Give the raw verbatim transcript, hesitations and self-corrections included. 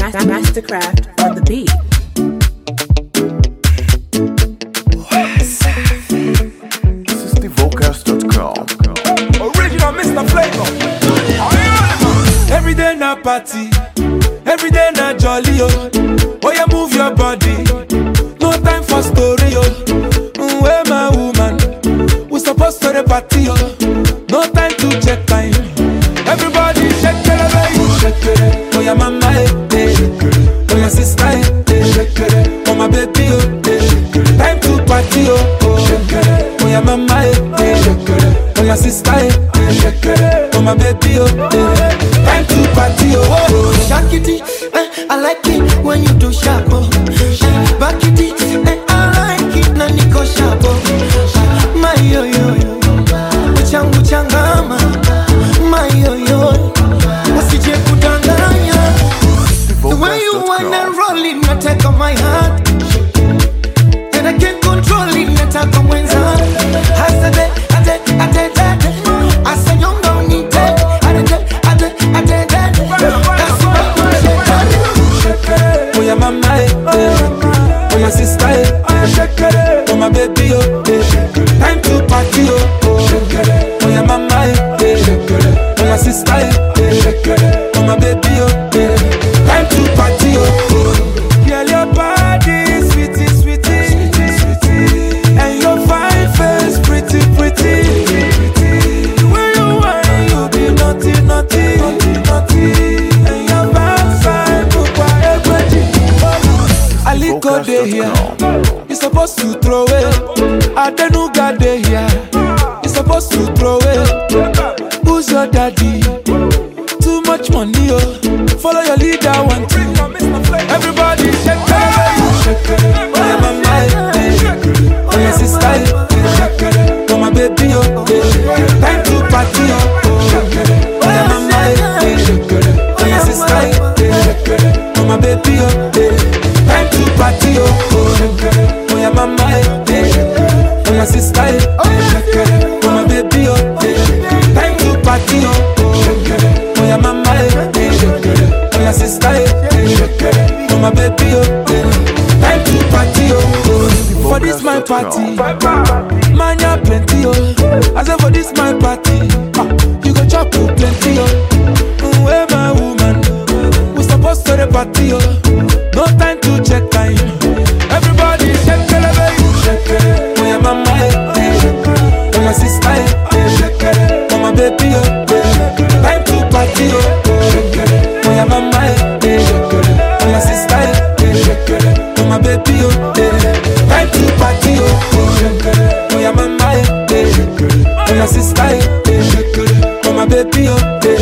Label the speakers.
Speaker 1: Mastercraft on the beat.
Speaker 2: This is the vocals dot com.
Speaker 3: Original Mister Flavor. Every day na party, every day na jolly oh. Oh yeah, move your body. No time for story oh. Mm, where my woman? We supposed to the party oh. No time to check time. Everybody shake it, baby. Shake it. Oh yeah, mama eh, eh. Oh yeah, sister eh, eh. Shake it. Oh my baby oh, eh. Time to party oh, oh. Shake it. Oh yeah, mama eh, eh. Shake it. Oh yeah, sister eh, eh. Shake it. Oh my baby oh, eh. Time to party oh, oh.
Speaker 4: Shakity, eh, I like it when you do sharp oh. Back it, eh, I like it na niko sharp oh. My yo yo yo, uchangu changama. My yo yo, usije kudanganya. The way you wanna roll it, na take on my heart. And I can't control it, na take on mwenza. Hasade, ade, ade, ade. Asa nyonga unite, ade, ade, ade, ade. That's what I'm saying.
Speaker 3: Oh yeah, mama eh, eh. Oh yeah, sister eh, eh. Oh my baby oh, eh. Time to party oh, oh. Oh yeah, mama eh, eh. Oh my sister eh, eh. Oh my baby oh, eh. Time to party oh, oh. Girl, your body sweetie, sweetie, sweetie. And your fine face pretty, pretty. The way you whine, you be naughty, naughty, naughty. And your backside, bukwa ekweji. Aliko dey here, you supposed to throw it. Adenuga dey here, you supposed to throw it. Who's your daddy? Too much money, oh. Follow your leader, one two. Everybody shake it, shake it. Oh yeah, mama, eh. Oh yeah, sister, eh. Oh my baby, oh. Time to party, oh. Oh yeah, mama, eh. Oh yeah, sister, eh. Oh my baby, oh. Time to party, oh. Oh yeah, mama, eh. Oh yeah, sister, eh. Oh my baby, oh. Time to party, oh. Oh yeah, mama, eh. Oh yeah, sister, eh. Oh my baby, oh. Time to party, oh. For this my party, man ya plenty, oh. I say for this my party, you go chop oh, plenty, oh. Mm, where my woman? We supposed to the party, oh. No time to check time. Everybody shake it, baby. Shake it. Oh yeah, mama, eh. Oh my sister, eh. Oh my baby, oh. Time to party, oh. Oh yeah, mama, eh. Oh my sister, eh. Oh my baby, oh. Time to party, oh. Oh yeah, mama, eh. Oh my sister, eh. Oh my baby, oh.